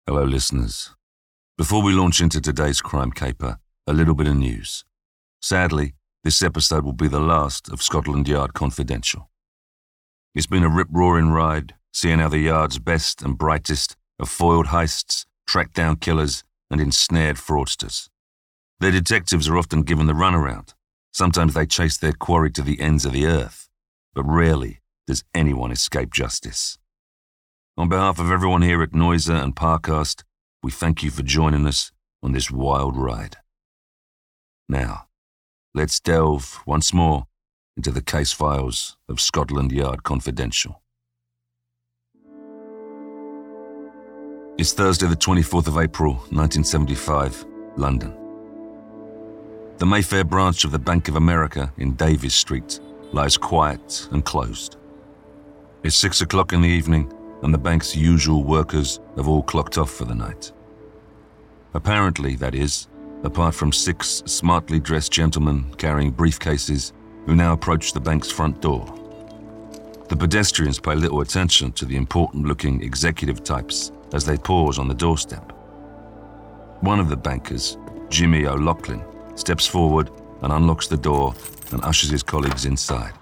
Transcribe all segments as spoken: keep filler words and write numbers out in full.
Hello, listeners. Before we launch into today's crime caper, a little bit of news. Sadly, this episode will be the last of Scotland Yard Confidential. It's been a rip-roaring ride, seeing how the Yard's best and brightest have foiled heists, tracked down killers, and ensnared fraudsters. Their detectives are often given the runaround. Sometimes they chase their quarry to the ends of the earth, but rarely does anyone escape justice. On behalf of everyone here at Noiser and Parcast, we thank you for joining us on this wild ride. Now, let's delve once more into the case files of Scotland Yard Confidential. It's Thursday the twenty-fourth of April, nineteen seventy-five, London. The Mayfair branch of the Bank of America in Davies Street lies quiet and closed. It's six o'clock in the evening, and the bank's usual workers have all clocked off for the night. Apparently, that is, apart from six smartly dressed gentlemen carrying briefcases who now approach the bank's front door. The pedestrians pay little attention to the important-looking executive types as they pause on the doorstep. One of the bankers, Jimmy O'Loughlin, steps forward and unlocks the door and ushers his colleagues inside.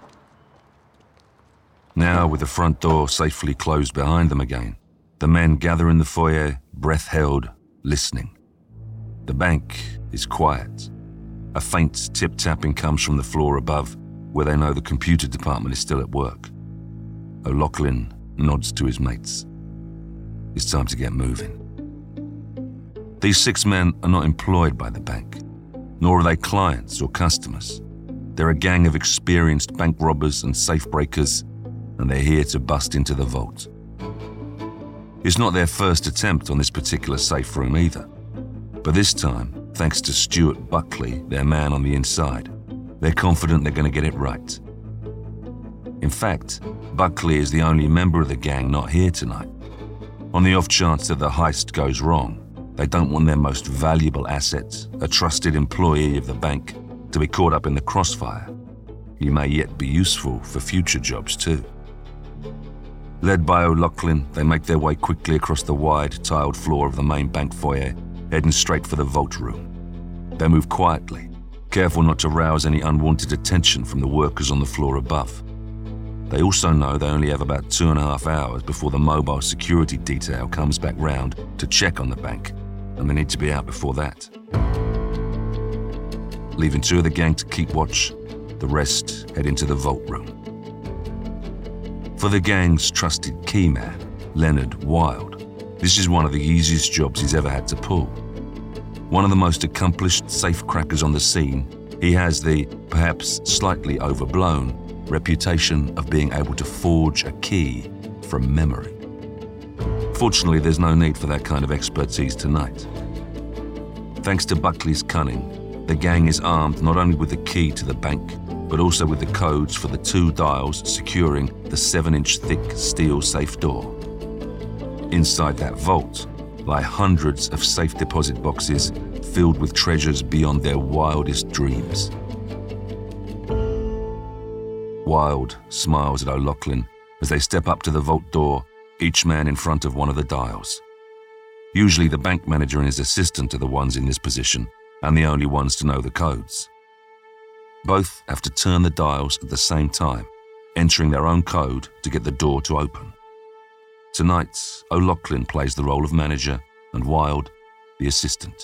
Now, with the front door safely closed behind them again, the men gather in the foyer, breath held, listening. The bank is quiet. A faint tip-tapping comes from the floor above, where they know the computer department is still at work. O'Loughlin nods to his mates. It's time to get moving. These six men are not employed by the bank, nor are they clients or customers. They're a gang of experienced bank robbers and safe breakers, and they're here to bust into the vault. It's not their first attempt on this particular safe room either. But this time, thanks to Stuart Buckley, their man on the inside, they're confident they're going to get it right. In fact, Buckley is the only member of the gang not here tonight. On the off chance that the heist goes wrong, they don't want their most valuable asset, a trusted employee of the bank, to be caught up in the crossfire. He may yet be useful for future jobs too. Led by O'Loughlin, they make their way quickly across the wide, tiled floor of the main bank foyer, heading straight for the vault room. They move quietly, careful not to rouse any unwanted attention from the workers on the floor above. They also know they only have about two and a half hours before the mobile security detail comes back round to check on the bank, and they need to be out before that. Leaving two of the gang to keep watch, the rest head into the vault room. For the gang's trusted key man, Leonard Wilde, this is one of the easiest jobs he's ever had to pull. One of the most accomplished safecrackers on the scene, he has the, perhaps slightly overblown, reputation of being able to forge a key from memory. Fortunately, there's no need for that kind of expertise tonight. Thanks to Buckley's cunning, the gang is armed not only with the key to the bank, but also with the codes for the two dials securing the seven-inch thick steel safe door. Inside that vault lie hundreds of safe deposit boxes filled with treasures beyond their wildest dreams. Wilde smiles at O'Loughlin as they step up to the vault door, each man in front of one of the dials. Usually the bank manager and his assistant are the ones in this position, and the only ones to know the codes. Both have to turn the dials at the same time, entering their own code to get the door to open. Tonight, O'Loughlin plays the role of manager and Wilde, the assistant.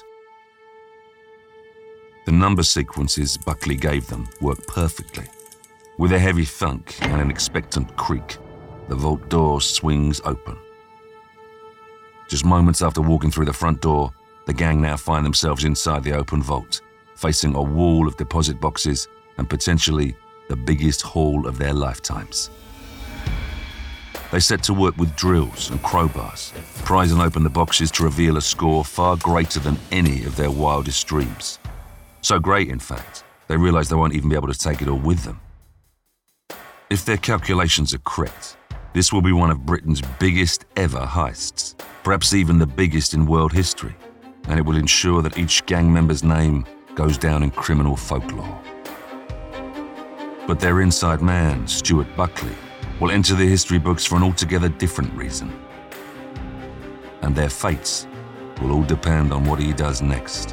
The number sequences Buckley gave them work perfectly. With a heavy thunk and an expectant creak, the vault door swings open. Just moments after walking through the front door, the gang now find themselves inside the open vault, facing a wall of deposit boxes and potentially the biggest haul of their lifetimes. They set to work with drills and crowbars, prizing open the boxes to reveal a score far greater than any of their wildest dreams. So great, in fact, they realize they won't even be able to take it all with them. If their calculations are correct, this will be one of Britain's biggest ever heists, perhaps even the biggest in world history, and it will ensure that each gang member's name goes down in criminal folklore. But their inside man, Stuart Buckley, will enter the history books for an altogether different reason. and their fates will all depend on what he does next.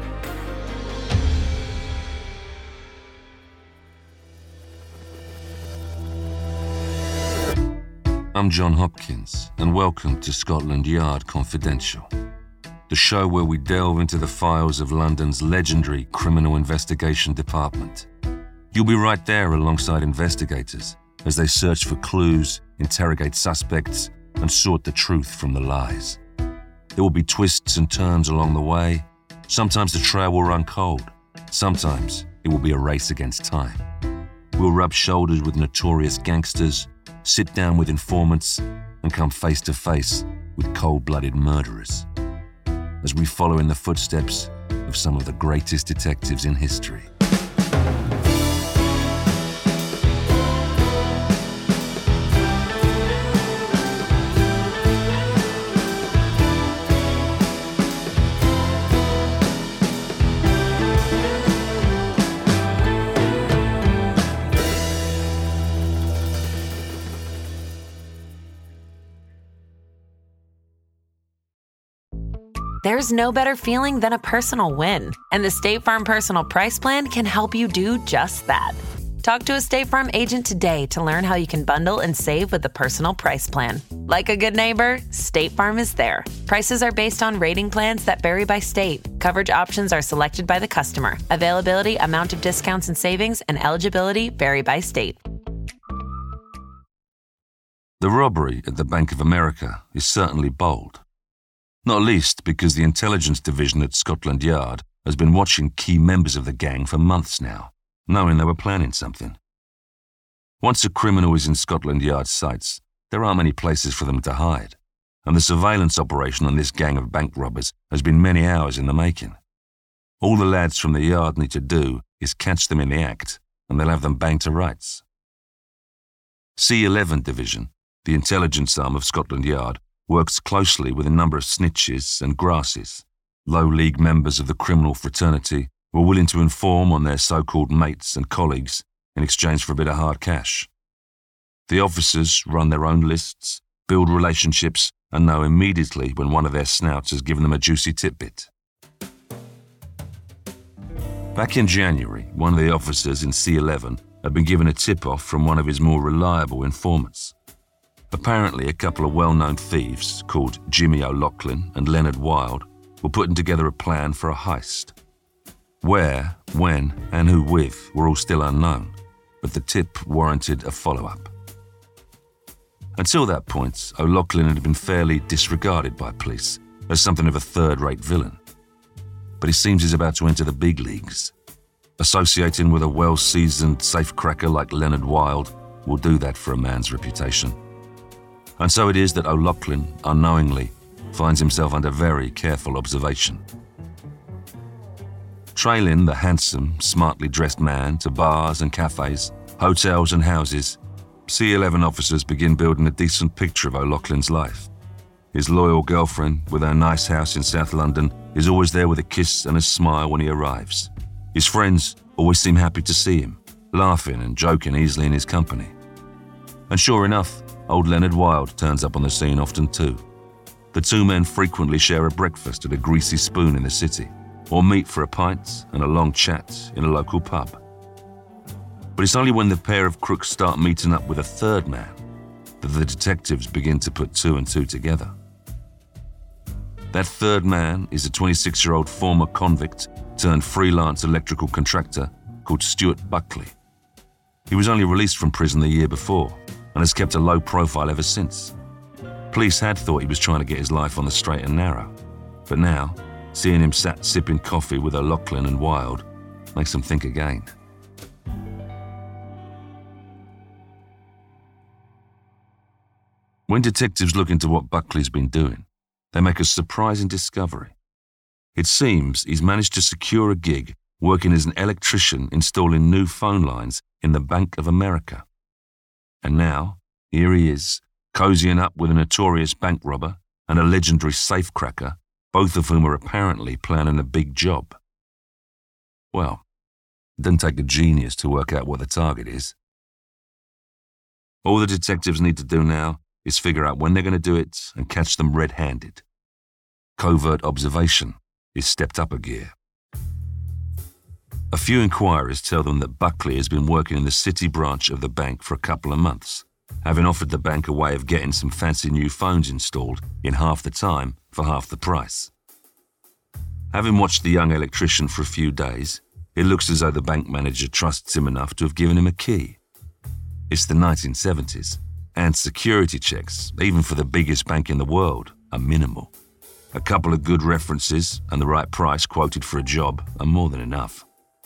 I'm John Hopkins, and welcome to Scotland Yard Confidential, the show where we delve into the files of London's legendary Criminal Investigation Department. You'll be right there alongside investigators as they search for clues, interrogate suspects, and sort the truth from the lies. There will be twists and turns along the way. Sometimes the trail will run cold. Sometimes it will be a race against time. We'll rub shoulders with notorious gangsters, sit down with informants, and come face to face with cold-blooded murderers as we follow in the footsteps of some of the greatest detectives in history. There's no better feeling than a personal win, and the State Farm Personal Price Plan can help you do just that. Talk to a State Farm agent today to learn how you can bundle and save with the Personal Price Plan. Like a good neighbor, State Farm is there. Prices are based on rating plans that vary by state. Coverage options are selected by the customer. Availability, amount of discounts and savings, and eligibility vary by state. The robbery at the Bank of America is certainly bold. Not least because the intelligence division at Scotland Yard has been watching key members of the gang for months now, knowing they were planning something. Once a criminal is in Scotland Yard's sights, there aren't many places for them to hide, and the surveillance operation on this gang of bank robbers has been many hours in the making. All the lads from the yard need to do is catch them in the act, and they'll have them banged to rights. C eleven Division, the intelligence arm of Scotland Yard, works closely with a number of snitches and grasses, low-league members of the criminal fraternity who are willing to inform on their so-called mates and colleagues in exchange for a bit of hard cash. The officers run their own lists, build relationships, and know immediately when one of their snouts has given them a juicy tidbit. Back in January, one of the officers in C eleven had been given a tip-off from one of his more reliable informants. Apparently, a couple of well-known thieves called Jimmy O'Loughlin and Leonard Wilde were putting together a plan for a heist. Where, when, and who with were all still unknown, but the tip warranted a follow-up. Until that point, O'Loughlin had been fairly disregarded by police as something of a third-rate villain. But it seems he's about to enter the big leagues. Associating with a well-seasoned safecracker like Leonard Wilde will do that for a man's reputation. And so it is that O'Loughlin, unknowingly, finds himself under very careful observation. Trailing the handsome, smartly dressed man to bars and cafes, hotels and houses, C eleven officers begin building a decent picture of O'Loughlin's life. His loyal girlfriend, with her nice house in South London, is always there with a kiss and a smile when he arrives. His friends always seem happy to see him, laughing and joking easily in his company. And sure enough, old Leonard Wilde turns up on the scene often too. The two men frequently share a breakfast at a greasy spoon in the city, or meet for a pint and a long chat in a local pub. But it's only when the pair of crooks start meeting up with a third man that the detectives begin to put two and two together. That third man is a twenty-six-year-old former convict turned freelance electrical contractor called Stuart Buckley. He was only released from prison the year before and has kept a low profile ever since. Police had thought he was trying to get his life on the straight and narrow, but now, seeing him sat sipping coffee with O'Loughlin and Wilde makes them think again. When detectives look into what Buckley's been doing, they make a surprising discovery. It seems he's managed to secure a gig working as an electrician installing new phone lines in the Bank of America. And now, here he is, cozying up with a notorious bank robber and a legendary safecracker, both of whom are apparently planning a big job. Well, it doesn't take a genius to work out what the target is. All the detectives need to do now is figure out when they're going to do it and catch them red-handed, Covert observation is stepped up a gear. A few inquiries tell them that Buckley has been working in the city branch of the bank for a couple of months, having offered the bank a way of getting some fancy new phones installed in half the time for half the price. Having watched the young electrician for a few days, it looks as though the bank manager trusts him enough to have given him a key. It's the nineteen seventies, and security checks, even for the biggest bank in the world, are minimal. A couple of good references and the right price quoted for a job are more than enough.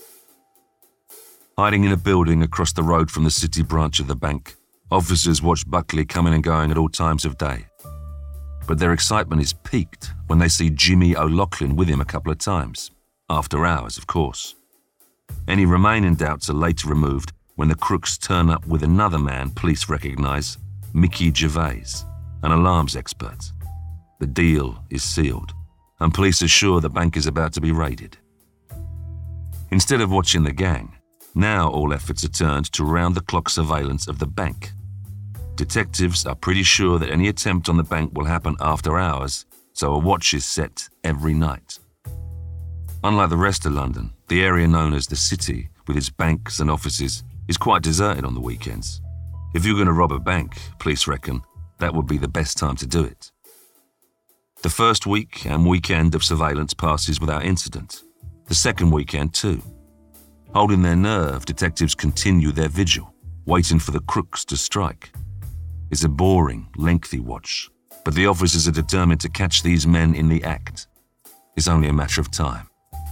Hiding in a building across the road from the city branch of the bank, officers watch Buckley coming and going at all times of day. But their excitement is piqued when they see Jimmy O'Loughlin with him a couple of times, after hours, of course. Any remaining doubts are later removed when the crooks turn up with another man police recognise, Mickey Gervais, an alarms expert. The deal is sealed, and police are sure the bank is about to be raided. Instead of watching the gang, now all efforts are turned to round-the-clock surveillance of the bank. Detectives are pretty sure that any attempt on the bank will happen after hours, so a watch is set every night. Unlike the rest of London, the area known as the City, with its banks and offices, is quite deserted on the weekends. If you're going to rob a bank, police reckon, that would be the best time to do it. The first week and weekend of surveillance passes without incident. The second weekend too. Holding their nerve, detectives continue their vigil, waiting for the crooks to strike. It's a boring, lengthy watch, but the officers are determined to catch these men in the act. It's only a matter of time.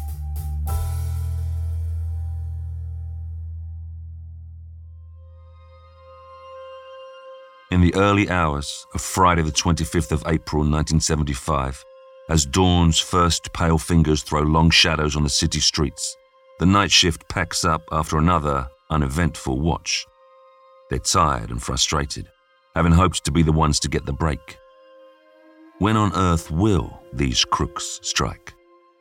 In the early hours of Friday the twenty-fifth of April nineteen seventy-five, as dawn's first pale fingers throw long shadows on the city streets, the night shift packs up after another uneventful watch. They're tired and frustrated, having hoped to be the ones to get the break. When on earth will these crooks strike?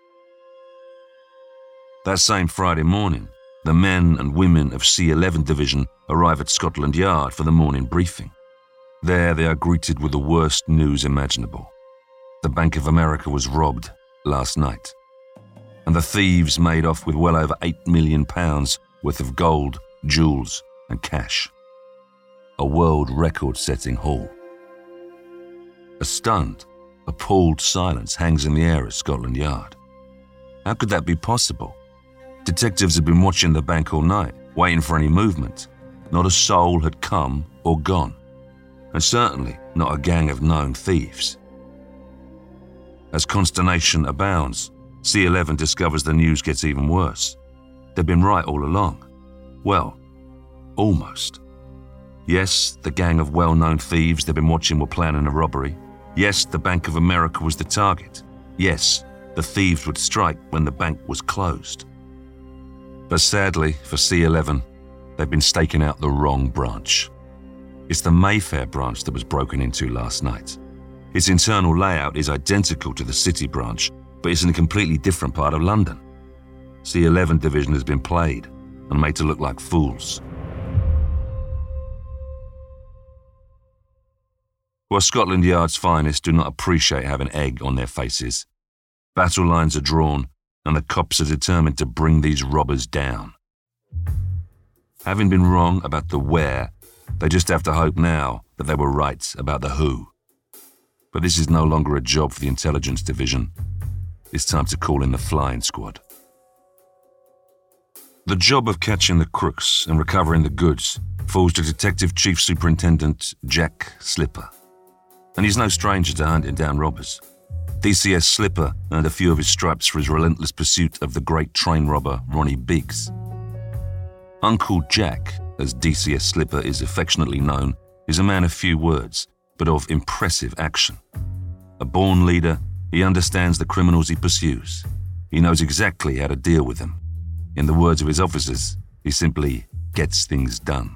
That same Friday morning, the men and women of C eleven Division arrive at Scotland Yard for the morning briefing. There they are greeted with the worst news imaginable. The Bank of America was robbed last night, and the thieves made off with well over eight million pounds worth of gold, jewels, and cash. A world record-setting haul. A stunned, appalled silence hangs in the air at Scotland Yard. How could that be possible? Detectives had been watching the bank all night, waiting for any movement. Not a soul had come or gone, and certainly not a gang of known thieves. As consternation abounds, C eleven discovers the news gets even worse. They'd been right all along. Well, almost. Yes, the gang of well-known thieves they'd been watching were planning a robbery. Yes, the Bank of America was the target. Yes, the thieves would strike when the bank was closed. But sadly for C eleven, they've been staking out the wrong branch. It's the Mayfair branch that was broken into last night. Its internal layout is identical to the City branch, but it's in a completely different part of London. C eleven Division has been played and made to look like fools. While Scotland Yard's finest do not appreciate having egg on their faces, battle lines are drawn and the cops are determined to bring these robbers down. Having been wrong about the where, they just have to hope now that they were right about the who. But this is no longer a job for the Intelligence Division. It's time to call in the flying squad. The job of catching the crooks and recovering the goods falls to Detective Chief Superintendent Jack Slipper. And he's no stranger to hunting down robbers. D C S Slipper earned a few of his stripes for his relentless pursuit of the great train robber Ronnie Biggs. Uncle Jack, as D C S Slipper is affectionately known, is a man of few words, but of impressive action. A born leader, he understands the criminals he pursues. He knows exactly how to deal with them. In the words of his officers, he simply gets things done.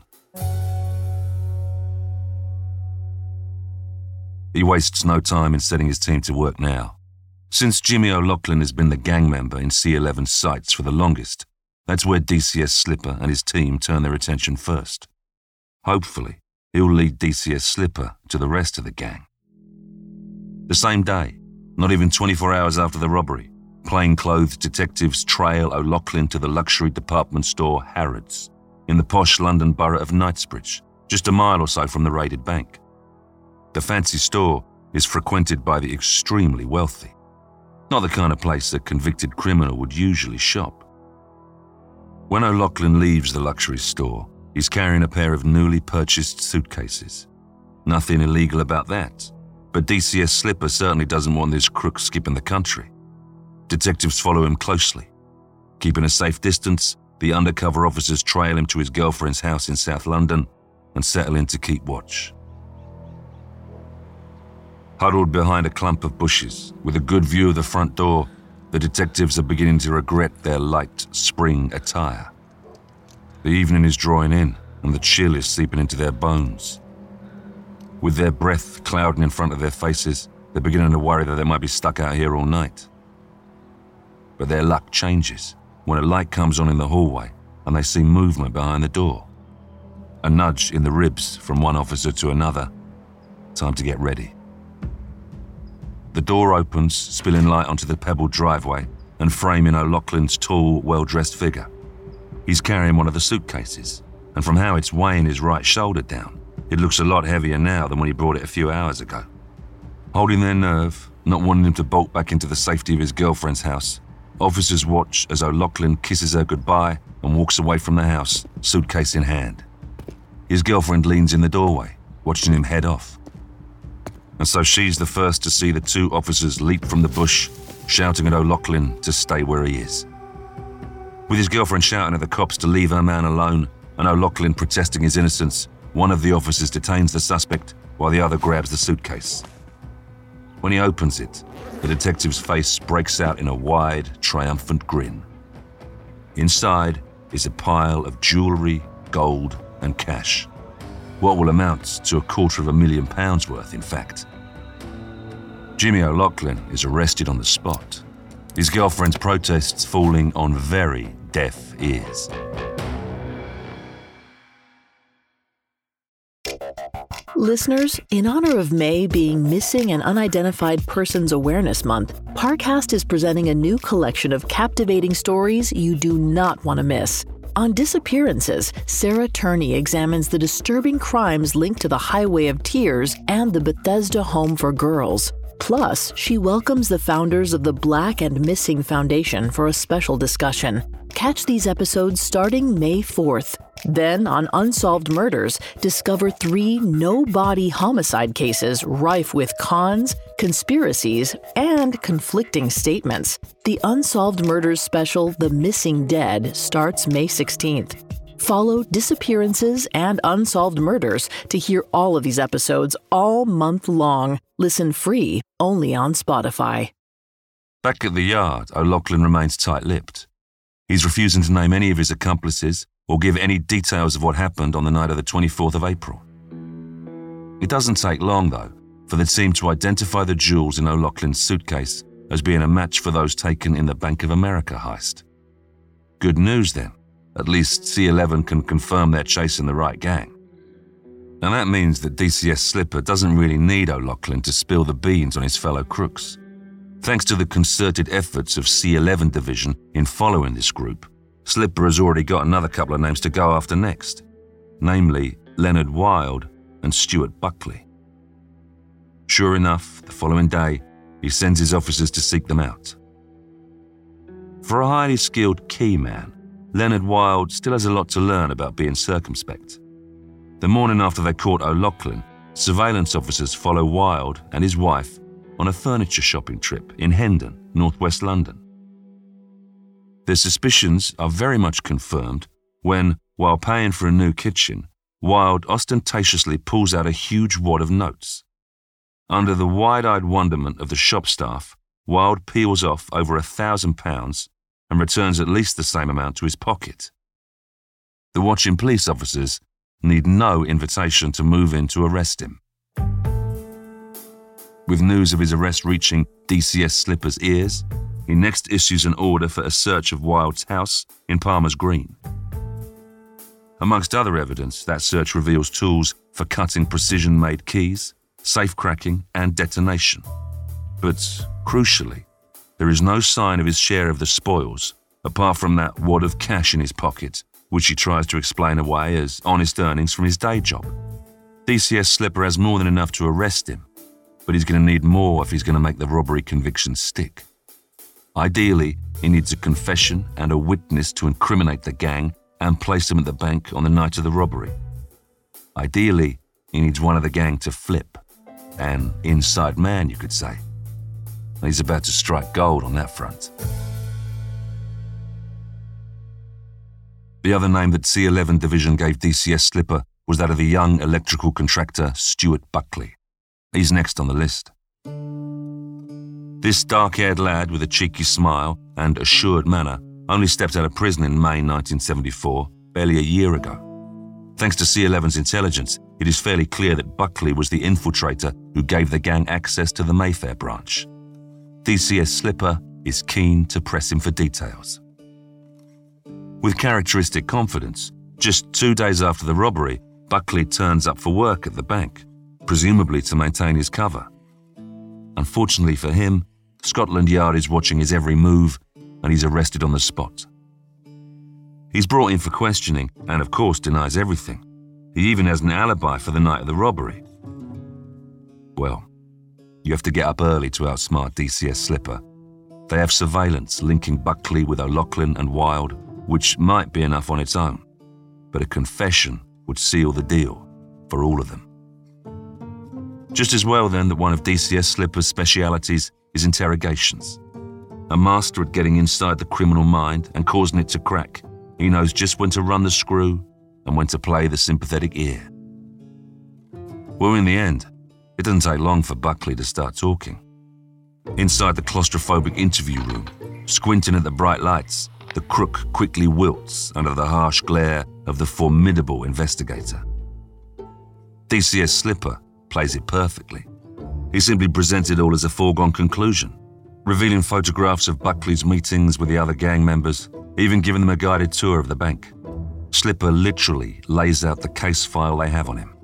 He wastes no time in setting his team to work now. Since Jimmy O'Loughlin has been the gang member in C eleven's sights for the longest, that's where D C S Slipper and his team turn their attention first. Hopefully, he'll lead D C S Slipper to the rest of the gang. The same day, Not even twenty-four hours after the robbery, plainclothed detectives trail O'Loughlin to the luxury department store Harrods in the posh London borough of Knightsbridge, just a mile or so from the raided bank. The fancy store is frequented by the extremely wealthy, not the kind of place a convicted criminal would usually shop. When O'Loughlin leaves the luxury store, he's carrying a pair of newly purchased suitcases. Nothing illegal about that, but D C S Slipper certainly doesn't want this crook skipping the country. Detectives follow him closely. Keeping a safe distance, the undercover officers trail him to his girlfriend's house in South London and settle in to keep watch. Huddled behind a clump of bushes, with a good view of the front door, the detectives are beginning to regret their light spring attire. The evening is drawing in, and the chill is seeping into their bones. With their breath clouding in front of their faces, they're beginning to worry that they might be stuck out here all night. But their luck changes when a light comes on in the hallway and they see movement behind the door. A nudge in the ribs from one officer to another. Time to get ready. The door opens, spilling light onto the pebbled driveway and framing O'Loughlin's tall, well-dressed figure. He's carrying one of the suitcases, and from how it's weighing his right shoulder down, it looks a lot heavier now than when he brought it a few hours ago. Holding their nerve, not wanting him to bolt back into the safety of his girlfriend's house, officers watch as O'Loughlin kisses her goodbye and walks away from the house, suitcase in hand. His girlfriend leans in the doorway, watching him head off. And so she's the first to see the two officers leap from the bush, shouting at O'Loughlin to stay where he is. With his girlfriend shouting at the cops to leave her man alone and O'Loughlin protesting his innocence, one of the officers detains the suspect while the other grabs the suitcase. When he opens it, the detective's face breaks out in a wide, triumphant grin. Inside is a pile of jewelry, gold, and cash. What will amount to a quarter of a million pounds worth, in fact. Jimmy O'Loughlin is arrested on the spot, his girlfriend's protests falling on very deaf ears. Listeners, in honor of May being Missing and Unidentified Persons Awareness Month, Parcast is presenting a new collection of captivating stories you do not want to miss. On Disappearances, Sarah Turney examines the disturbing crimes linked to the Highway of Tears and the Bethesda Home for Girls. Plus, she welcomes the founders of the Black and Missing Foundation for a special discussion. Catch these episodes starting May fourth. Then, on Unsolved Murders, discover three no-body homicide cases rife with cons, conspiracies, and conflicting statements. The Unsolved Murders special, The Missing Dead, starts May sixteenth. Follow Disappearances and Unsolved Murders to hear all of these episodes all month long. Listen free, only on Spotify. Back at the yard, O'Loughlin remains tight-lipped. He's refusing to name any of his accomplices or give any details of what happened on the night of the twenty-fourth of April. It doesn't take long, though, for the team to identify the jewels in O'Loughlin's suitcase as being a match for those taken in the Bank of America heist. Good news, then. At least C eleven can confirm they're chasing the right gang. And that means that D C S Slipper doesn't really need O'Loughlin to spill the beans on his fellow crooks. Thanks to the concerted efforts of C eleven Division in following this group, Slipper has already got another couple of names to go after next, namely Leonard Wilde and Stuart Buckley. Sure enough, the following day, he sends his officers to seek them out. For a highly skilled key man, Leonard Wilde still has a lot to learn about being circumspect. The morning after they caught O'Loughlin, surveillance officers follow Wilde and his wife on a furniture shopping trip in Hendon, northwest London. Their suspicions are very much confirmed when, while paying for a new kitchen, Wilde ostentatiously pulls out a huge wad of notes. Under the wide-eyed wonderment of the shop staff, Wilde peels off over a thousand pounds and returns at least the same amount to his pocket. The watching police officers need no invitation to move in to arrest him. With news of his arrest reaching D C S Slipper's ears, he next issues an order for a search of Wilde's house in Palmer's Green. Amongst other evidence, that search reveals tools for cutting precision-made keys, safe cracking, and detonation. But, crucially, there is no sign of his share of the spoils, apart from that wad of cash in his pocket, which he tries to explain away as honest earnings from his day job. D C S Slipper has more than enough to arrest him, but he's going to need more if he's going to make the robbery conviction stick. Ideally, he needs a confession and a witness to incriminate the gang and place them at the bank on the night of the robbery. Ideally, he needs one of the gang to flip. An inside man, you could say. He's about to strike gold on that front. The other name that C eleven Division gave D C S Slipper was that of the young electrical contractor Stuart Buckley. He's next on the list. This dark-haired lad with a cheeky smile and assured manner only stepped out of prison in May nineteen seventy-four, barely a year ago. Thanks to C eleven's intelligence, it is fairly clear that Buckley was the infiltrator who gave the gang access to the Mayfair branch. D C S Slipper is keen to press him for details. With characteristic confidence, just two days after the robbery, Buckley turns up for work at the bank, presumably to maintain his cover. Unfortunately for him, Scotland Yard is watching his every move and he's arrested on the spot. He's brought in for questioning and, of course, denies everything. He even has an alibi for the night of the robbery. Well, you have to get up early to outsmart D C S Slipper. They have surveillance linking Buckley with O'Loughlin and Wilde, which might be enough on its own, but a confession would seal the deal for all of them. Just as well, then, that one of D C S Slipper's specialities is interrogations. A master at getting inside the criminal mind and causing it to crack, he knows just when to run the screw and when to play the sympathetic ear. Well, in the end, it doesn't take long for Buckley to start talking. Inside the claustrophobic interview room, squinting at the bright lights, the crook quickly wilts under the harsh glare of the formidable investigator. D C S Slipper plays it perfectly. He simply presented all as a foregone conclusion, revealing photographs of Buckley's meetings with the other gang members, even giving them a guided tour of the bank. Slipper literally lays out the case file they have on him.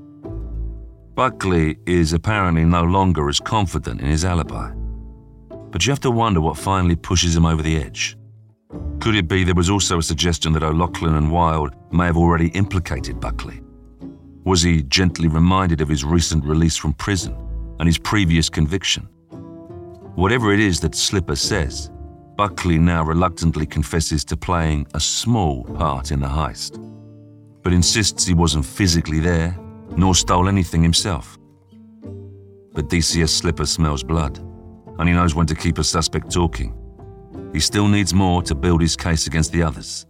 Buckley is apparently no longer as confident in his alibi, but you have to wonder what finally pushes him over the edge. Could it be there was also a suggestion that O'Loughlin and Wilde may have already implicated Buckley? Was he gently reminded of his recent release from prison and his previous conviction? Whatever it is that Slipper says, Buckley now reluctantly confesses to playing a small part in the heist, but insists he wasn't physically there, nor stole anything himself. But D C S Slipper smells blood, and he knows when to keep a suspect talking. He still needs more to build his case against the others.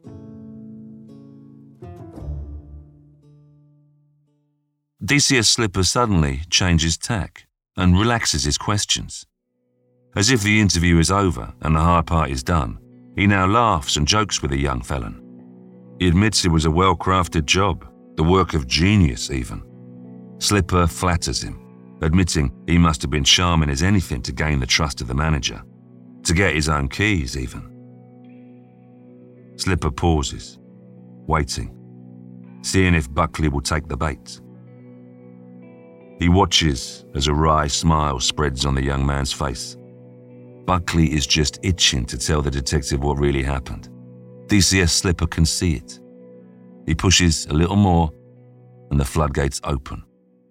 D C S Slipper suddenly changes tack and relaxes his questions. As if the interview is over and the hard part is done, he now laughs and jokes with the young felon. He admits it was a well-crafted job, the work of genius even. Slipper flatters him, admitting he must have been charming as anything to gain the trust of the manager, to get his own keys even. Slipper pauses, waiting, seeing if Buckley will take the bait. He watches as a wry smile spreads on the young man's face. Buckley is just itching to tell the detective what really happened. D C S Slipper can see it. He pushes a little more, and the floodgates open.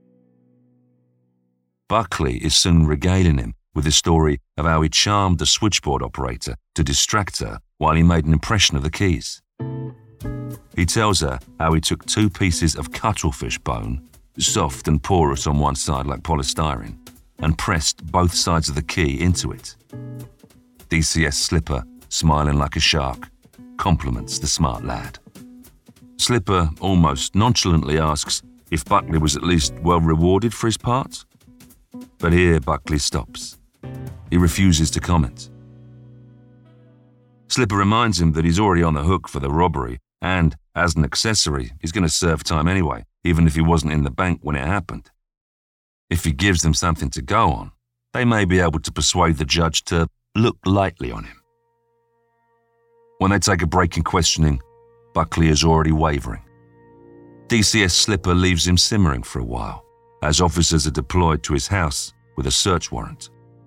Buckley is soon regaling him with the story of how he charmed the switchboard operator to distract her while he made an impression of the keys. He tells her how he took two pieces of cuttlefish bone, soft and porous on one side like polystyrene, and pressed both sides of the key into it. D C S Slipper, smiling like a shark, compliments the smart lad. Slipper almost nonchalantly asks if Buckley was at least well rewarded for his part. But here Buckley stops. He refuses to comment. Slipper reminds him that he's already on the hook for the robbery, and, as an accessory, he's going to serve time anyway, even if he wasn't in the bank when it happened. If he gives them something to go on, they may be able to persuade the judge to look lightly on him. When they take a break in questioning, Buckley is already wavering. D C S Slipper leaves him simmering for a while, as officers are deployed to his house with a search warrant.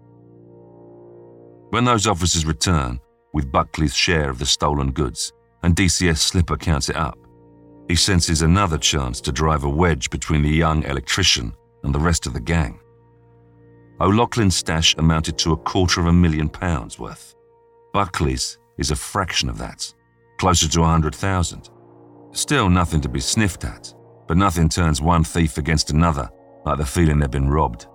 When those officers return with Buckley's share of the stolen goods and D C S Slipper counts it up, he senses another chance to drive a wedge between the young electrician and the rest of the gang. O'Loughlin's stash amounted to a quarter of a million pounds worth. Buckley's is a fraction of that, closer to a hundred thousand. Still nothing to be sniffed at, but nothing turns one thief against another like the feeling they've been robbed.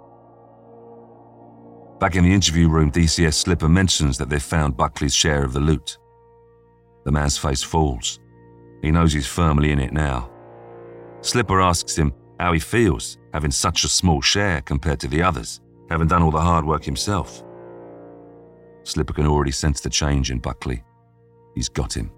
Back in the interview room, D C S Slipper mentions that they've found Buckley's share of the loot. The man's face falls. He knows he's firmly in it now. Slipper asks him how he feels having such a small share compared to the others, having done all the hard work himself. Slipper can already sense the change in Buckley. He's got him.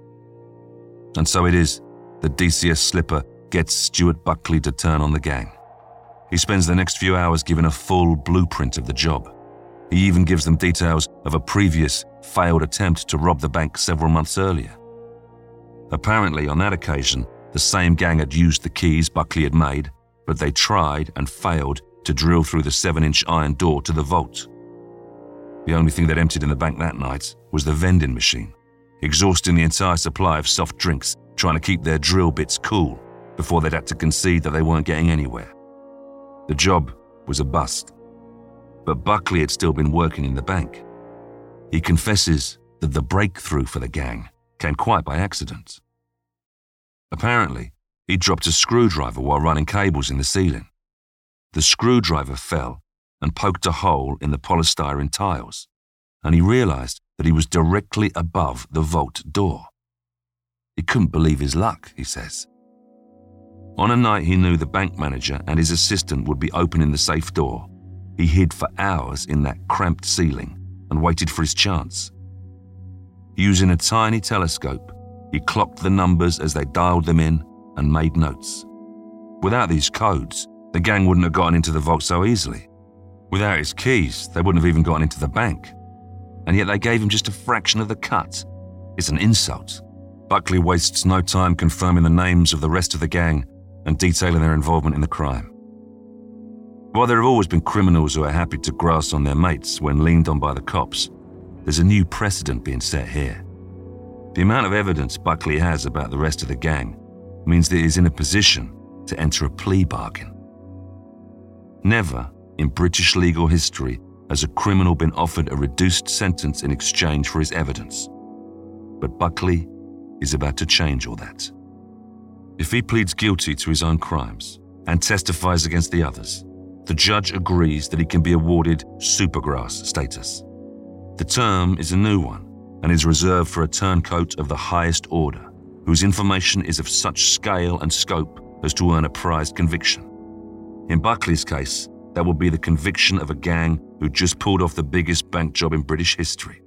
And so it is that D C S Slipper gets Stuart Buckley to turn on the gang. He spends the next few hours giving a full blueprint of the job. He even gives them details of a previous failed attempt to rob the bank several months earlier. Apparently, on that occasion, the same gang had used the keys Buckley had made, but they tried and failed to drill through the seven-inch iron door to the vault. The only thing that emptied in the bank that night was the vending machine, exhausting the entire supply of soft drinks, trying to keep their drill bits cool before they'd had to concede that they weren't getting anywhere. The job was a bust, but Buckley had still been working in the bank. He confesses that the breakthrough for the gang came quite by accident. Apparently, he dropped a screwdriver while running cables in the ceiling. The screwdriver fell and poked a hole in the polystyrene tiles, and he realized that he was directly above the vault door. He couldn't believe his luck, he says. On a night he knew the bank manager and his assistant would be opening the safe door, he hid for hours in that cramped ceiling and waited for his chance. Using a tiny telescope, he clocked the numbers as they dialed them in and made notes. Without these codes, the gang wouldn't have gotten into the vault so easily. Without his keys, they wouldn't have even gotten into the bank. And yet they gave him just a fraction of the cut. It's an insult. Buckley wastes no time confirming the names of the rest of the gang and detailing their involvement in the crime. While there have always been criminals who are happy to grass on their mates when leaned on by the cops, there's a new precedent being set here. The amount of evidence Buckley has about the rest of the gang means that he's in a position to enter a plea bargain. Never in British legal history has a criminal been offered a reduced sentence in exchange for his evidence. But Buckley is about to change all that. If he pleads guilty to his own crimes and testifies against the others, the judge agrees that he can be awarded supergrass status. The term is a new one and is reserved for a turncoat of the highest order, whose information is of such scale and scope as to earn a prized conviction. In Buckley's case, that will be the conviction of a gang who just pulled off the biggest bank job in British history.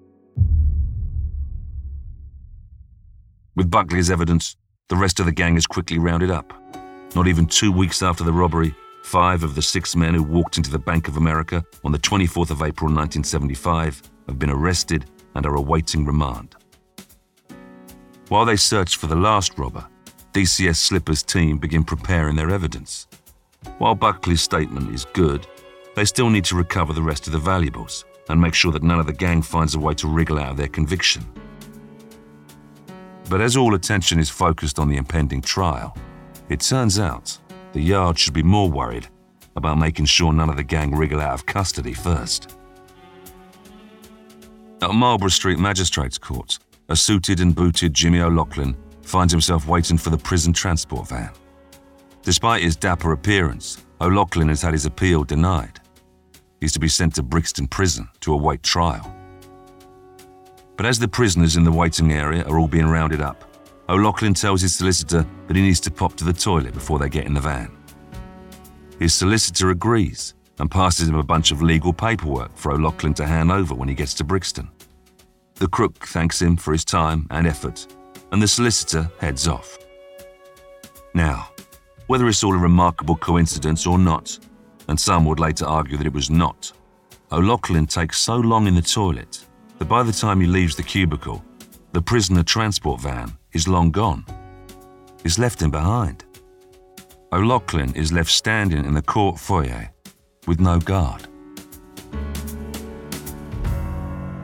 With Buckley's evidence, the rest of the gang is quickly rounded up. Not even two weeks after the robbery, five of the six men who walked into the Bank of America on the twenty-fourth of April nineteen seventy-five have been arrested and are awaiting remand. While they search for the last robber, D C S Slipper's team begin preparing their evidence. While Buckley's statement is good, they still need to recover the rest of the valuables and make sure that none of the gang finds a way to wriggle out of their conviction. But as all attention is focused on the impending trial, it turns out the Yard should be more worried about making sure none of the gang wriggle out of custody first. At Marlborough Street Magistrates Court, a suited and booted Jimmy O'Loughlin finds himself waiting for the prison transport van. Despite his dapper appearance, O'Loughlin has had his appeal denied. He's to be sent to Brixton Prison to await trial. But as the prisoners in the waiting area are all being rounded up, O'Loughlin tells his solicitor that he needs to pop to the toilet before they get in the van. His solicitor agrees and passes him a bunch of legal paperwork for O'Loughlin to hand over when he gets to Brixton. The crook thanks him for his time and effort, and the solicitor heads off. Now, whether it's all a remarkable coincidence or not, and some would later argue that it was not, O'Loughlin takes so long in the toilet that by the time he leaves the cubicle, the prisoner transport van is long gone. He's left him behind. O'Loughlin is left standing in the court foyer with no guard.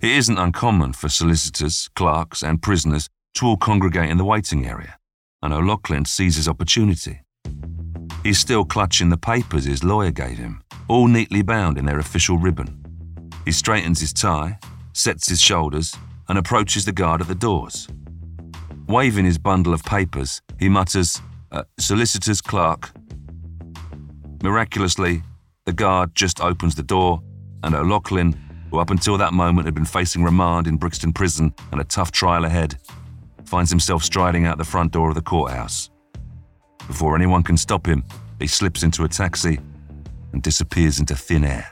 It isn't uncommon for solicitors, clerks, and prisoners to all congregate in the waiting area, and O'Loughlin sees his opportunity. He's still clutching the papers his lawyer gave him, all neatly bound in their official ribbon. He straightens his tie, sets his shoulders, and approaches the guard at the doors. Waving his bundle of papers, he mutters, uh, solicitor's clerk. Miraculously, the guard just opens the door, and O'Loughlin, who up until that moment had been facing remand in Brixton Prison and a tough trial ahead, finds himself striding out the front door of the courthouse. Before anyone can stop him, he slips into a taxi and disappears into thin air.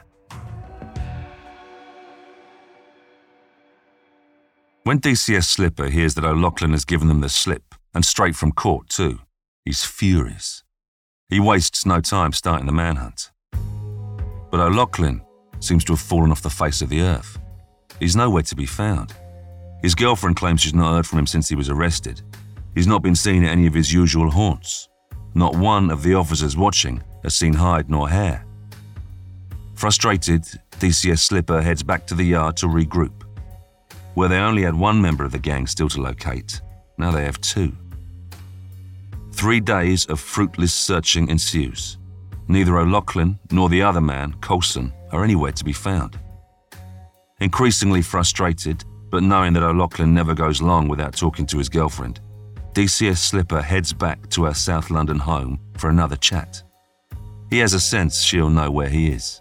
When D C S Slipper hears that O'Loughlin has given them the slip, and straight from court too, he's furious. He wastes no time starting the manhunt. But O'Loughlin seems to have fallen off the face of the earth. He's nowhere to be found. His girlfriend claims she's not heard from him since he was arrested. He's not been seen at any of his usual haunts. Not one of the officers watching has seen hide nor hair. Frustrated, D C S Slipper heads back to the yard to regroup. Where they only had one member of the gang still to locate, now they have two. Three days of fruitless searching ensues. Neither O'Loughlin nor the other man, Coulson, are anywhere to be found. Increasingly frustrated, but knowing that O'Loughlin never goes long without talking to his girlfriend, D C S Slipper heads back to her South London home for another chat. He has a sense she'll know where he is.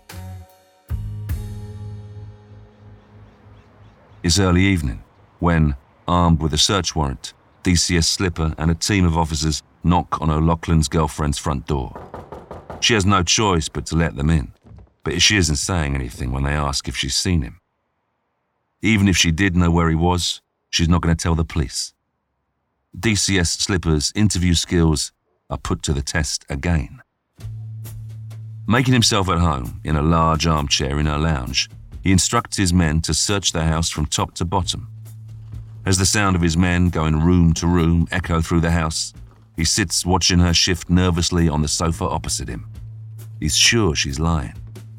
It's early evening when, armed with a search warrant, D C S Slipper and a team of officers knock on O'Loughlin's girlfriend's front door. She has no choice but to let them in, but she isn't saying anything when they ask if she's seen him. Even if she did know where he was, she's not going to tell the police. D C S Slipper's interview skills are put to the test again. Making himself at home in a large armchair in her lounge, he instructs his men to search the house from top to bottom. As the sound of his men going room to room echo through the house, he sits watching her shift nervously on the sofa opposite him. He's sure she's lying.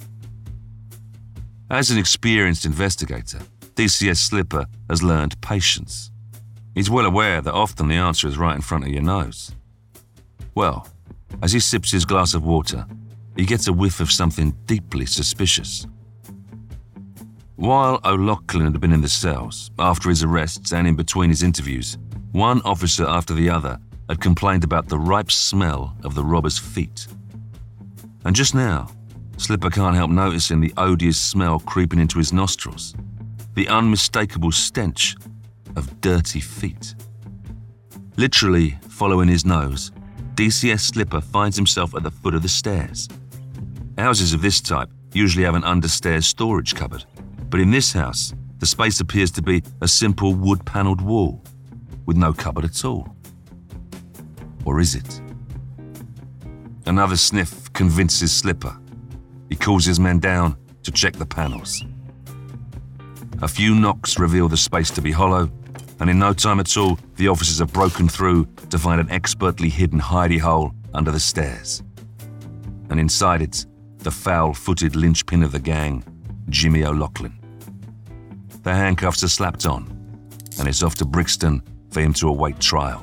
As an experienced investigator, D C S Slipper has learned patience. He's well aware that often the answer is right in front of your nose. Well, as he sips his glass of water, he gets a whiff of something deeply suspicious. While O'Loughlin had been in the cells, after his arrests and in between his interviews, one officer after the other had complained about the ripe smell of the robber's feet. And just now, Slipper can't help noticing the odious smell creeping into his nostrils, the unmistakable stench of dirty feet. Literally following his nose, D C S Slipper finds himself at the foot of the stairs. Houses of this type usually have an understairs storage cupboard, but in this house, the space appears to be a simple wood-panelled wall with no cupboard at all. Or is it? Another sniff convinces Slipper. He calls his men down to check the panels. A few knocks reveal the space to be hollow, and in no time at all, the officers have broken through to find an expertly hidden hidey hole under the stairs. And inside it, the foul-footed linchpin of the gang, Jimmy O'Loughlin. The handcuffs are slapped on, and it's off to Brixton for him to await trial.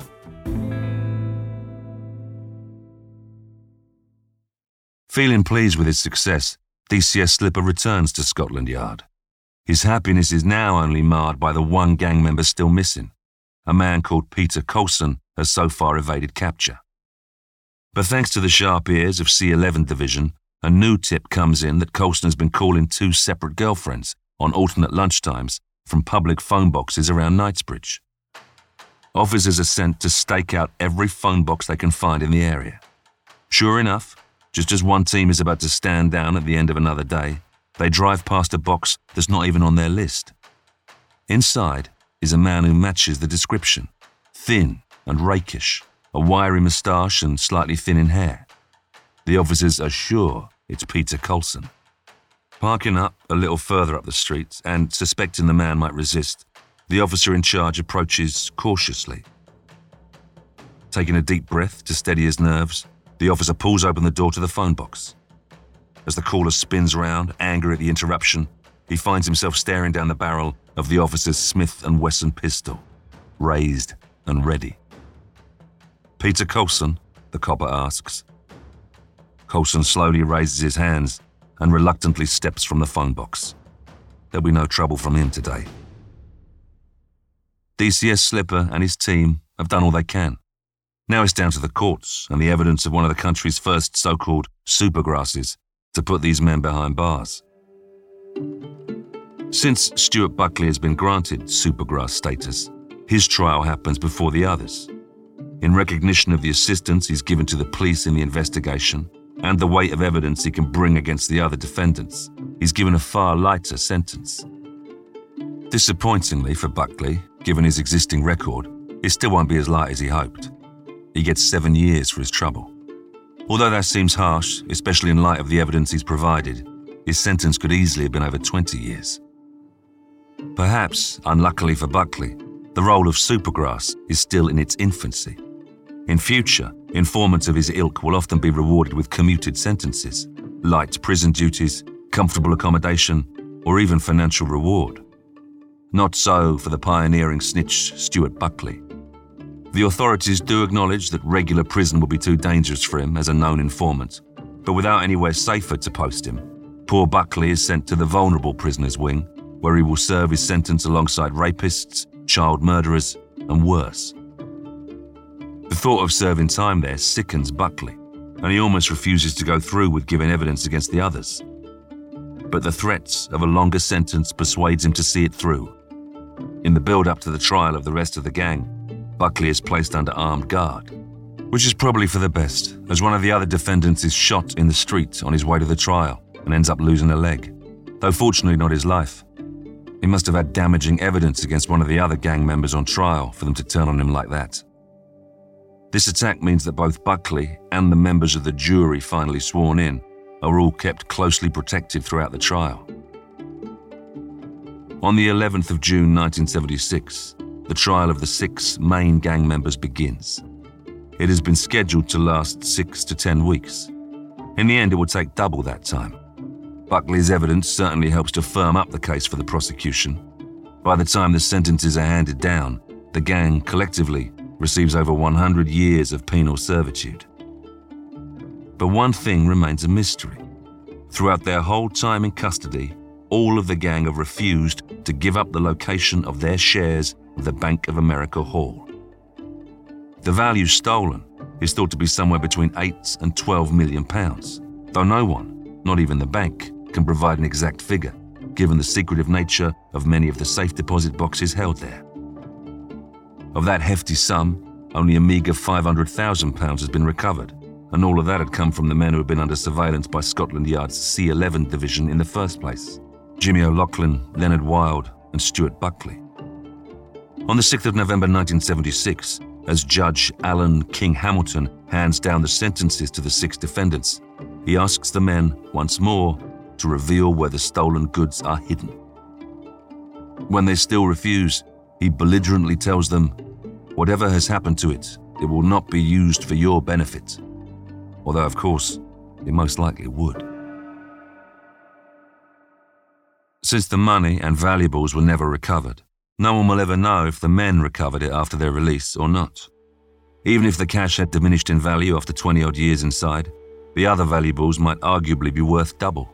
Feeling pleased with his success, D C S Slipper returns to Scotland Yard. His happiness is now only marred by the one gang member still missing. A man called Peter Coulson has so far evaded capture. But thanks to the sharp ears of C eleven Division, a new tip comes in that Coulson has been calling two separate girlfriends on alternate lunchtimes from public phone boxes around Knightsbridge. Officers are sent to stake out every phone box they can find in the area. Sure enough, just as one team is about to stand down at the end of another day, they drive past a box that's not even on their list. Inside is a man who matches the description. Thin and rakish, a wiry moustache and slightly thin in hair. The officers are sure it's Peter Coulson. Parking up a little further up the street and suspecting the man might resist, the officer in charge approaches cautiously. Taking a deep breath to steady his nerves, the officer pulls open the door to the phone box. As the caller spins round, angry at the interruption, he finds himself staring down the barrel of the officer's Smith and Wesson pistol, raised and ready. "Peter Coulson?" the copper asks. Coulson slowly raises his hands and reluctantly steps from the phone box. There'll be no trouble from him today. D C S Slipper and his team have done all they can. Now it's down to the courts and the evidence of one of the country's first so-called supergrasses to put these men behind bars. Since Stuart Buckley has been granted supergrass status, his trial happens before the others. In recognition of the assistance he's given to the police in the investigation and the weight of evidence he can bring against the other defendants, he's given a far lighter sentence. Disappointingly for Buckley, given his existing record, it still won't be as light as he hoped. He gets seven years for his trouble. Although that seems harsh, especially in light of the evidence he's provided, his sentence could easily have been over twenty years. Perhaps, unluckily for Buckley, the role of supergrass is still in its infancy. In future, informants of his ilk will often be rewarded with commuted sentences, light prison duties, comfortable accommodation, or even financial reward. Not so for the pioneering snitch Stuart Buckley. The authorities do acknowledge that regular prison will be too dangerous for him as a known informant, but without anywhere safer to post him, poor Buckley is sent to the vulnerable prisoners' wing, where he will serve his sentence alongside rapists, child murderers, and worse. The thought of serving time there sickens Buckley, and he almost refuses to go through with giving evidence against the others. But the threats of a longer sentence persuades him to see it through. In the build-up to the trial of the rest of the gang, Buckley is placed under armed guard, which is probably for the best, as one of the other defendants is shot in the street on his way to the trial and ends up losing a leg, though fortunately not his life. He must have had damaging evidence against one of the other gang members on trial for them to turn on him like that. This attack means that both Buckley and the members of the jury finally sworn in are all kept closely protected throughout the trial. On the eleventh of June nineteen seventy-six, the trial of the six main gang members begins. It has been scheduled to last six to ten weeks. In the end, it will take double that time. Buckley's evidence certainly helps to firm up the case for the prosecution. By the time the sentences are handed down, the gang collectively receives over one hundred years of penal servitude. But one thing remains a mystery. Throughout their whole time in custody, all of the gang have refused to give up the location of their shares of the Bank of America haul. The value stolen is thought to be somewhere between eight and twelve million pounds, though no one, not even the bank, can provide an exact figure, given the secretive nature of many of the safe deposit boxes held there. Of that hefty sum, only a meagre five hundred thousand pounds has been recovered, and all of that had come from the men who had been under surveillance by Scotland Yard's C eleven division in the first place: Jimmy O'Loughlin, Leonard Wilde, and Stuart Buckley. On the sixth of November nineteen seventy-six, as Judge Alan King Hamilton hands down the sentences to the six defendants, he asks the men once more to reveal where the stolen goods are hidden. When they still refuse, he belligerently tells them, "Whatever has happened to it, it will not be used for your benefit." Although, of course, it most likely would. Since the money and valuables were never recovered, no one will ever know if the men recovered it after their release or not. Even if the cash had diminished in value after twenty-odd years inside, the other valuables might arguably be worth double.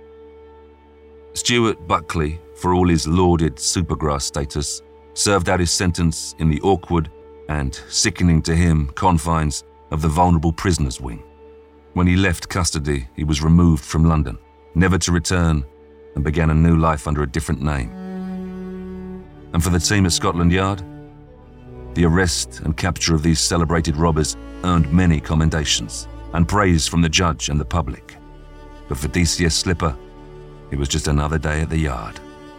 Stuart Buckley, for all his lauded supergrass status, served out his sentence in the awkward and, sickening to him, confines of the vulnerable prisoners' wing. When he left custody, he was removed from London, never to return, and began a new life under a different name. And for the team at Scotland Yard, the arrest and capture of these celebrated robbers earned many commendations and praise from the judge and the public. But for D C S Slipper, it was just another day at the yard.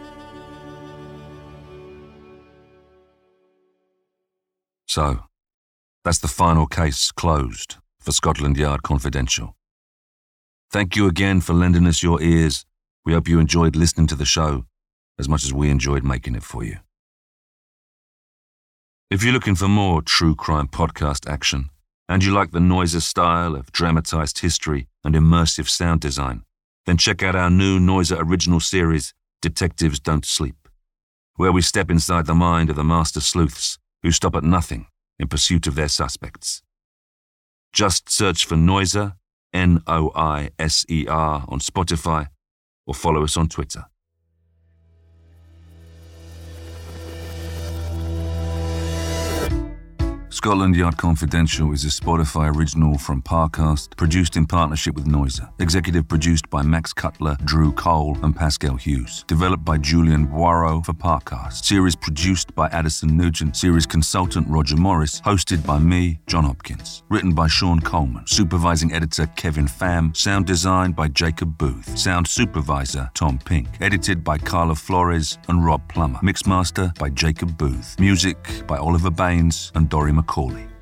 So, that's the final case closed for Scotland Yard Confidential. Thank you again for lending us your ears. We hope you enjoyed listening to the show as much as we enjoyed making it for you. If you're looking for more true crime podcast action, and you like the Noiser style of dramatized history and immersive sound design, then check out our new Noiser original series, Detectives Don't Sleep. where we step inside the mind of the master sleuths who stop at nothing in pursuit of their suspects. Just search for Noiser, N O I S E R, on Spotify, or follow us on Twitter. Scotland Yard Confidential is a Spotify original from Parcast, produced in partnership with Noiser. Executive produced by Max Cutler, Drew Cole, and Pascal Hughes. Developed by Julian Boireau for Parcast. Series produced by Addison Nugent. Series consultant Roger Morris. Hosted by me, John Hopkins. Written by Sean Coleman. Supervising editor Kevin Pham. Sound design by Jacob Booth. Sound supervisor Tom Pink. Edited by Carla Flores and Rob Plummer. Mixmaster by Jacob Booth. Music by Oliver Baines and Dory McCauley.